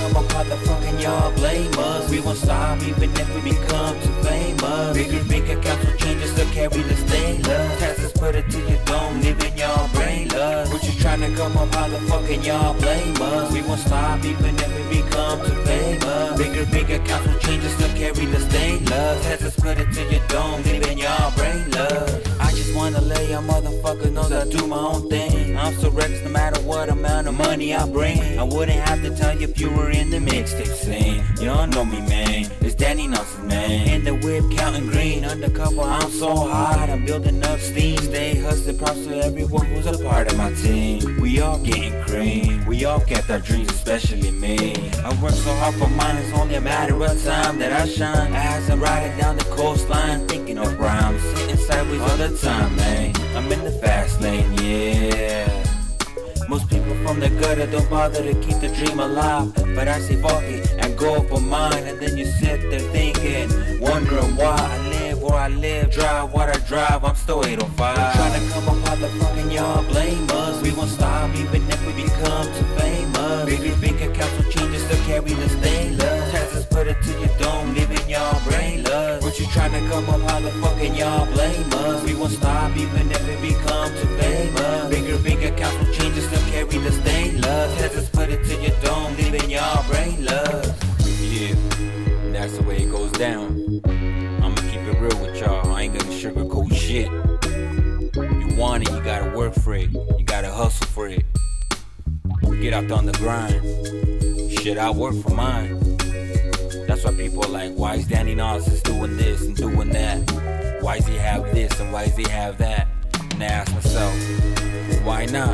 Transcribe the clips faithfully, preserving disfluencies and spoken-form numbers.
come up, how the fucking y'all blame us? We won't stop even if we become too famous. Bigger, bigger council changes to carry the stainless. Taxes put it to your dome, living y'all brainless. What you tryna come up, how the fucking y'all blame us? We won't stop even if we become too famous. Bigger, bigger council changes to carry the stainless. Taxes put it to your dome, living y'all brainless. I just wanna let y'all motherfuckers know that I do my own thing. I'm so reckless no matter what amount of money I bring. I wouldn't have to tell you if you were in the mixtape scene. You don't know me, man. It's Danny Nelson, man. In the whip, counting green. Undercover, I'm so hot. I'm building up steam. Stay hustling, props to everyone who's a part of my team. We all getting cream. We all get our dreams, especially me. I work so hard for mine, it's only a matter of time that I shine. As I'm riding down the coastline, thinking of rhymes, sitting sideways all the time, man. I'm in the fast lane, yeah. Most people from the gutter don't bother to keep the dream alive, but I say fuck it and go for mine. And then you sit there thinking, wondering why I live where I live, drive what I drive, I'm still eight oh five. Trying to come up, how the fucking y'all blame us? We won't stop even if we become too famous. Bigger, bigger council changes to carry the stainless. Taxes put it to your dome, leaving y'all brainless. What you trying to come up, how the fucking y'all blame us? We won't stop even if we become too famous. Bigger, bigger council changes to carry the stainless. Taxes put it to your dome, leaving y'all brainless. Yeah, that's the way it goes down. I'ma keep it real with y'all, I ain't gonna sugarcoat shit. You want it, you gotta work for it. You gotta hustle for it. Get out there on the grind. Shit, I work for mine. That's why people are like, why is Danny Nas doing this and doing that? Why does he have this and why does he have that? And I ask myself, why not?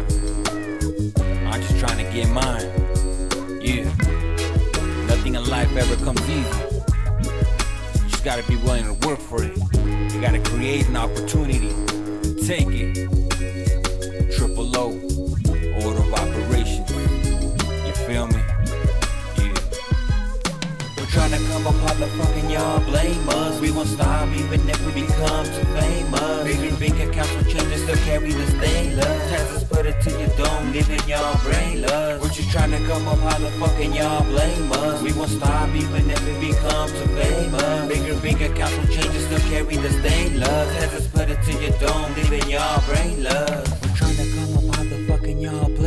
I'm just trying to get mine. Yeah. Nothing in life ever comes easy. You just gotta be willing to work for it. You gotta create an opportunity. Take it. Triple O. Order of operations. You feel me? Yeah. We're trying to come up, how the fucking y'all blame us? We won't stop even if we become too famous. Bigger, bigger council changes to carry the stainless. Taxes put it to your dome, leaving y'all brainless. What you trying to come up, how the fucking y'all blame us? We won't stop even if we become too famous. Bigger, bigger council changes to carry the stainless. Taxes put it to your dome, leaving y'all brainless. We're trying to come up, how the fucking y'all blame us?